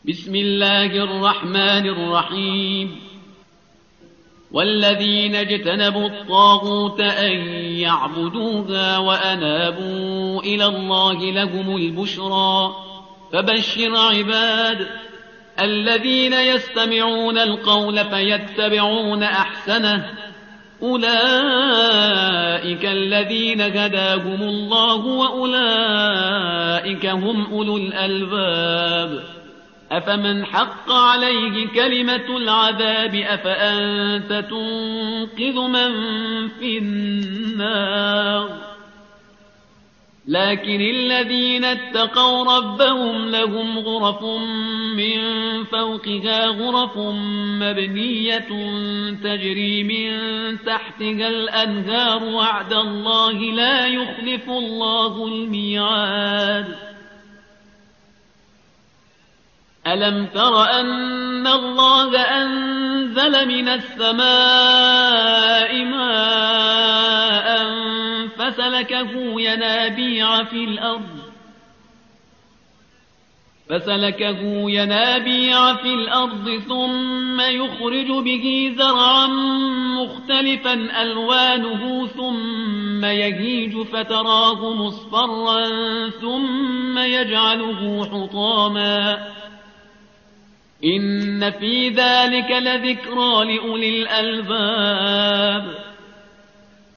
بسم الله الرحمن الرحيم والذين اجتنبوا الطاغوت أن يعبدوها وأنابوا إلى الله لهم البشرى فبشر عباد الذين يستمعون القول فيتبعون أحسنه أولئك الذين هداهم الله وأولئك هم أولو الألباب أفمن حق عليه كلمة العذاب أفأنت تنقذ من في النار لكن الذين اتقوا ربهم لهم غرف من فوقها غرف مبنية تجري من تحتها الأنهار وعد الله لا يخلف الله الميعاد ألم تر أن الله أنزل من السماء ماء فسلكه ينابيع في الأرض ثم يخرج به زرعا مختلفا ألوانه ثم يهيج فتراه مصفرا ثم يجعله حطاما إن في ذلك لذكرى لأولي الألباب